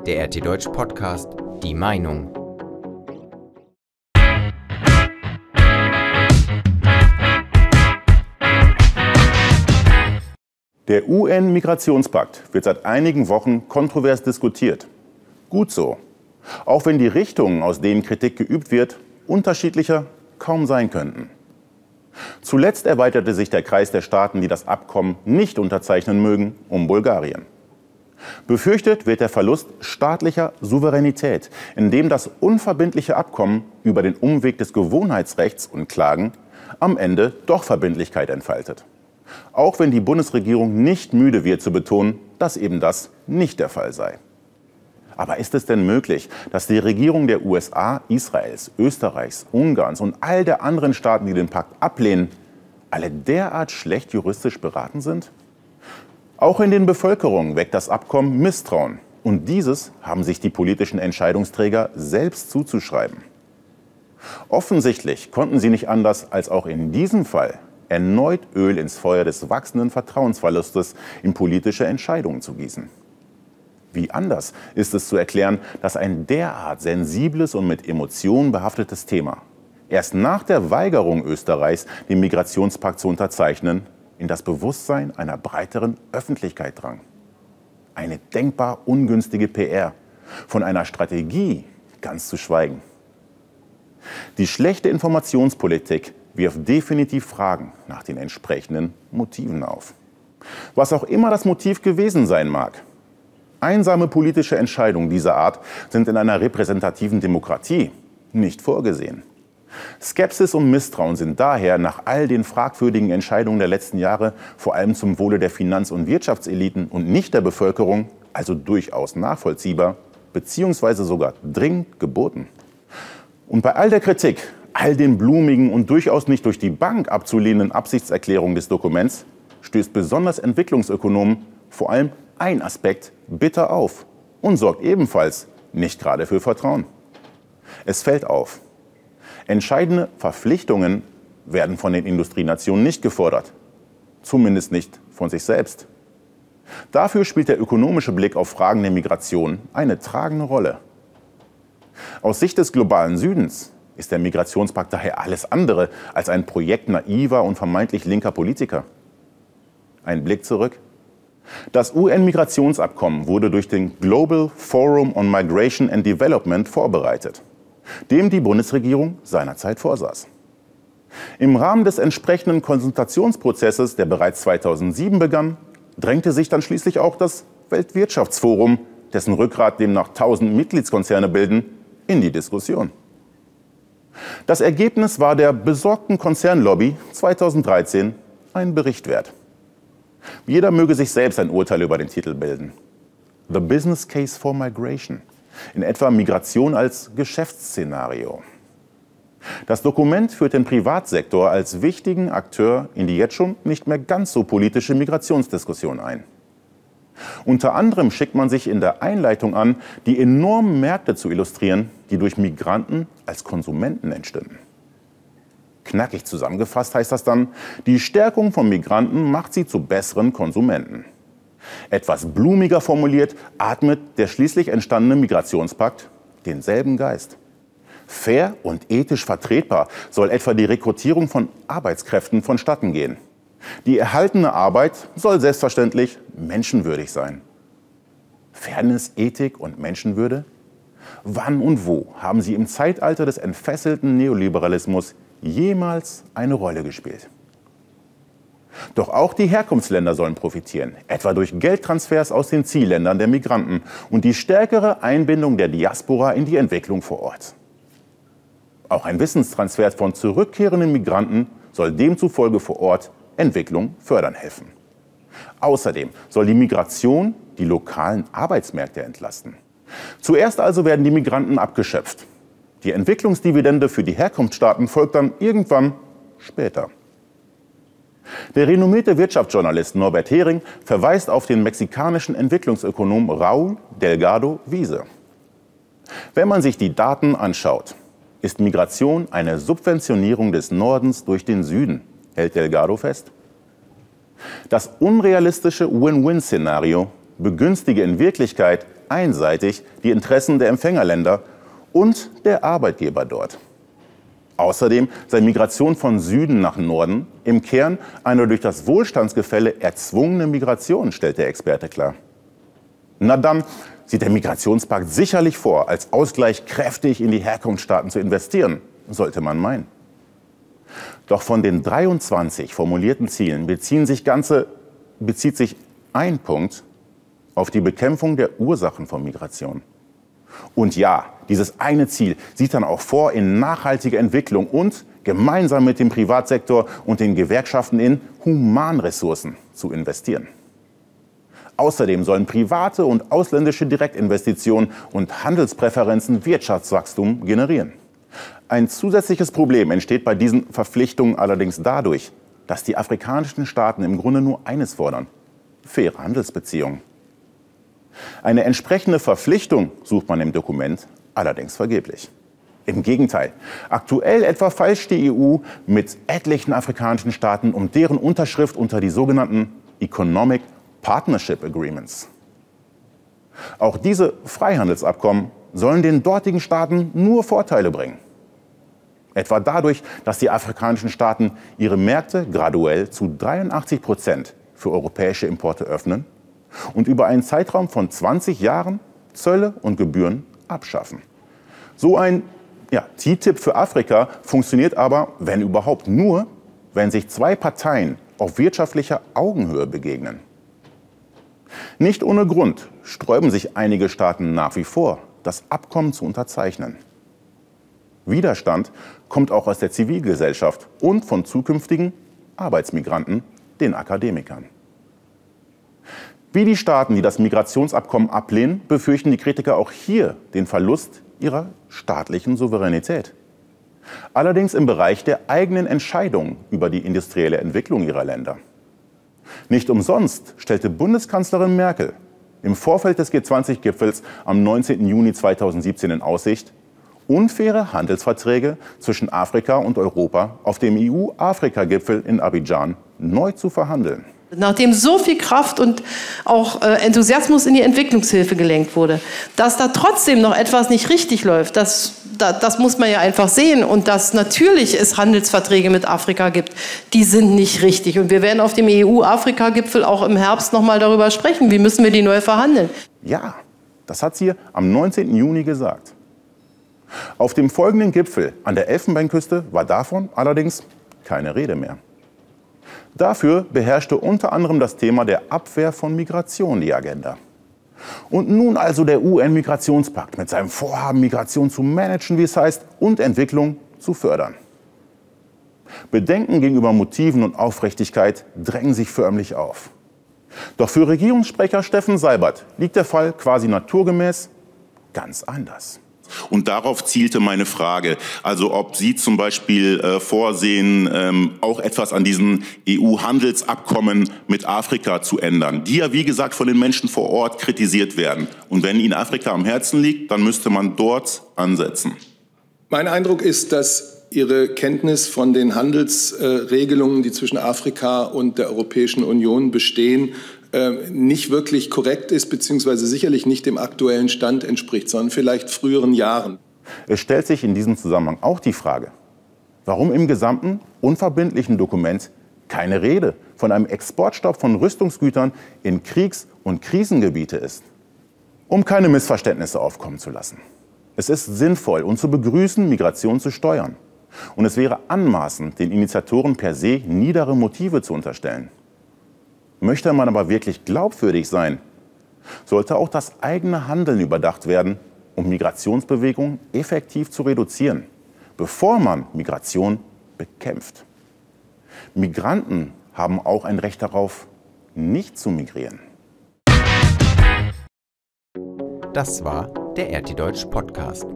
Der RT Deutsch Podcast Die Meinung. Der UN-Migrationspakt wird seit einigen Wochen kontrovers diskutiert. Gut so. Auch wenn die Richtungen, aus denen Kritik geübt wird, unterschiedlicher kaum sein könnten. Zuletzt erweiterte sich der Kreis der Staaten, die das Abkommen nicht unterzeichnen mögen, um Bulgarien. Befürchtet wird der Verlust staatlicher Souveränität, indem das unverbindliche Abkommen über den Umweg des Gewohnheitsrechts und Klagen am Ende doch Verbindlichkeit entfaltet. Auch wenn die Bundesregierung nicht müde wird zu betonen, dass eben das nicht der Fall sei. Aber ist es denn möglich, dass die Regierung der USA, Israels, Österreichs, Ungarns und all der anderen Staaten, die den Pakt ablehnen, alle derart schlecht juristisch beraten sind? Auch in den Bevölkerungen weckt das Abkommen Misstrauen. Und dieses haben sich die politischen Entscheidungsträger selbst zuzuschreiben. Offensichtlich konnten sie nicht anders, als auch in diesem Fall erneut Öl ins Feuer des wachsenden Vertrauensverlustes in politische Entscheidungen zu gießen. Wie anders ist es zu erklären, dass ein derart sensibles und mit Emotionen behaftetes Thema erst nach der Weigerung Österreichs, den Migrationspakt zu unterzeichnen, in das Bewusstsein einer breiteren Öffentlichkeit drang. Eine denkbar ungünstige PR, von einer Strategie ganz zu schweigen. Die schlechte Informationspolitik wirft definitiv Fragen nach den entsprechenden Motiven auf. Was auch immer das Motiv gewesen sein mag. Einsame politische Entscheidungen dieser Art sind in einer repräsentativen Demokratie nicht vorgesehen. Skepsis und Misstrauen sind daher nach all den fragwürdigen Entscheidungen der letzten Jahre vor allem zum Wohle der Finanz- und Wirtschaftseliten und nicht der Bevölkerung, also durchaus nachvollziehbar, beziehungsweise sogar dringend geboten. Und bei all der Kritik, all den blumigen und durchaus nicht durch die Bank abzulehnenden Absichtserklärungen des Dokuments, stößt besonders Entwicklungsökonomen vor allem ein Aspekt bitter auf und sorgt ebenfalls nicht gerade für Vertrauen. Es fällt auf: Entscheidende Verpflichtungen werden von den Industrienationen nicht gefordert, zumindest nicht von sich selbst. Dafür spielt der ökonomische Blick auf Fragen der Migration eine tragende Rolle. Aus Sicht des globalen Südens ist der Migrationspakt daher alles andere als ein Projekt naiver und vermeintlich linker Politiker. Ein Blick zurück. Das UN-Migrationsabkommen wurde durch den Global Forum on Migration and Development vorbereitet, dem die Bundesregierung seinerzeit vorsaß. Im Rahmen des entsprechenden Konsultationsprozesses, der bereits 2007 begann, drängte sich dann schließlich auch das Weltwirtschaftsforum, dessen Rückgrat demnach 1000 Mitgliedskonzerne bilden, in die Diskussion. Das Ergebnis war der besorgten Konzernlobby 2013 ein Bericht wert. Jeder möge sich selbst ein Urteil über den Titel bilden. The Business Case for Migration. In etwa Migration als Geschäftsszenario. Das Dokument führt den Privatsektor als wichtigen Akteur in die jetzt schon nicht mehr ganz so politische Migrationsdiskussion ein. Unter anderem schickt man sich in der Einleitung an, die enormen Märkte zu illustrieren, die durch Migranten als Konsumenten entstünden. Knackig zusammengefasst heißt das dann: Die Stärkung von Migranten macht sie zu besseren Konsumenten. Etwas blumiger formuliert atmet der schließlich entstandene Migrationspakt denselben Geist. Fair und ethisch vertretbar soll etwa die Rekrutierung von Arbeitskräften vonstatten gehen. Die erhaltene Arbeit soll selbstverständlich menschenwürdig sein. Fairness, Ethik und Menschenwürde? Wann und wo haben sie im Zeitalter des entfesselten Neoliberalismus jemals eine Rolle gespielt? Doch auch die Herkunftsländer sollen profitieren, etwa durch Geldtransfers aus den Zielländern der Migranten und die stärkere Einbindung der Diaspora in die Entwicklung vor Ort. Auch ein Wissenstransfer von zurückkehrenden Migranten soll demzufolge vor Ort Entwicklung fördern helfen. Außerdem soll die Migration die lokalen Arbeitsmärkte entlasten. Zuerst also werden die Migranten abgeschöpft. Die Entwicklungsdividende für die Herkunftsstaaten folgt dann irgendwann später. Der renommierte Wirtschaftsjournalist Norbert Hering verweist auf den mexikanischen Entwicklungsökonom Raúl Delgado Wiese. Wenn man sich die Daten anschaut, ist Migration eine Subventionierung des Nordens durch den Süden, hält Delgado fest. Das unrealistische Win-Win-Szenario begünstige in Wirklichkeit einseitig die Interessen der Empfängerländer und der Arbeitgeber dort. Außerdem sei Migration von Süden nach Norden im Kern eine durch das Wohlstandsgefälle erzwungene Migration, stellt der Experte klar. Na dann sieht der Migrationspakt sicherlich vor, als Ausgleich kräftig in die Herkunftsstaaten zu investieren, sollte man meinen. Doch von den 23 formulierten Zielen bezieht sich ein Punkt auf die Bekämpfung der Ursachen von Migration. Und ja, dieses eine Ziel sieht dann auch vor, in nachhaltige Entwicklung und gemeinsam mit dem Privatsektor und den Gewerkschaften in Humanressourcen zu investieren. Außerdem sollen private und ausländische Direktinvestitionen und Handelspräferenzen Wirtschaftswachstum generieren. Ein zusätzliches Problem entsteht bei diesen Verpflichtungen allerdings dadurch, dass die afrikanischen Staaten im Grunde nur eines fordern: faire Handelsbeziehungen. Eine entsprechende Verpflichtung sucht man im Dokument allerdings vergeblich. Im Gegenteil, aktuell etwa feilscht die EU mit etlichen afrikanischen Staaten um deren Unterschrift unter die sogenannten Economic Partnership Agreements. Auch diese Freihandelsabkommen sollen den dortigen Staaten nur Vorteile bringen. Etwa dadurch, dass die afrikanischen Staaten ihre Märkte graduell zu 83% für europäische Importe öffnen und über einen Zeitraum von 20 Jahren Zölle und Gebühren abschaffen. So ein TTIP für Afrika funktioniert aber, wenn überhaupt, nur, wenn sich zwei Parteien auf wirtschaftlicher Augenhöhe begegnen. Nicht ohne Grund sträuben sich einige Staaten nach wie vor, das Abkommen zu unterzeichnen. Widerstand kommt auch aus der Zivilgesellschaft und von zukünftigen Arbeitsmigranten, den Akademikern. Wie die Staaten, die das Migrationsabkommen ablehnen, befürchten die Kritiker auch hier den Verlust ihrer staatlichen Souveränität. Allerdings im Bereich der eigenen Entscheidungen über die industrielle Entwicklung ihrer Länder. Nicht umsonst stellte Bundeskanzlerin Merkel im Vorfeld des G20-Gipfels am 19. Juni 2017 in Aussicht, unfaire Handelsverträge zwischen Afrika und Europa auf dem EU-Afrika-Gipfel in Abidjan neu zu verhandeln. Nachdem so viel Kraft und auch Enthusiasmus in die Entwicklungshilfe gelenkt wurde, dass da trotzdem noch etwas nicht richtig läuft, das muss man ja einfach sehen. Und dass natürlich es Handelsverträge mit Afrika gibt, die sind nicht richtig. Und wir werden auf dem EU-Afrika-Gipfel auch im Herbst noch mal darüber sprechen, wie müssen wir die neu verhandeln. Ja, das hat sie am 19. Juni gesagt. Auf dem folgenden Gipfel an der Elfenbeinküste war davon allerdings keine Rede mehr. Dafür beherrschte unter anderem das Thema der Abwehr von Migration die Agenda. Und nun also der UN-Migrationspakt mit seinem Vorhaben, Migration zu managen, wie es heißt, und Entwicklung zu fördern. Bedenken gegenüber Motiven und Aufrichtigkeit drängen sich förmlich auf. Doch für Regierungssprecher Steffen Seibert liegt der Fall quasi naturgemäß ganz anders. Und darauf zielte meine Frage, also ob Sie zum Beispiel vorsehen, auch etwas an diesen EU-Handelsabkommen mit Afrika zu ändern, die ja wie gesagt von den Menschen vor Ort kritisiert werden. Und wenn Ihnen Afrika am Herzen liegt, dann müsste man dort ansetzen. Mein Eindruck ist, dass Ihre Kenntnis von den Handelsregelungen, die zwischen Afrika und der Europäischen Union bestehen, nicht wirklich korrekt ist, beziehungsweise sicherlich nicht dem aktuellen Stand entspricht, sondern vielleicht früheren Jahren. Es stellt sich in diesem Zusammenhang auch die Frage, warum im gesamten unverbindlichen Dokument keine Rede von einem Exportstopp von Rüstungsgütern in Kriegs- und Krisengebiete ist. Um keine Missverständnisse aufkommen zu lassen. Es ist sinnvoll und zu begrüßen, Migration zu steuern. Und es wäre anmaßend, den Initiatoren per se niedere Motive zu unterstellen. Möchte man aber wirklich glaubwürdig sein, sollte auch das eigene Handeln überdacht werden, um Migrationsbewegungen effektiv zu reduzieren, bevor man Migration bekämpft. Migranten haben auch ein Recht darauf, nicht zu migrieren. Das war der RT Deutsch Podcast.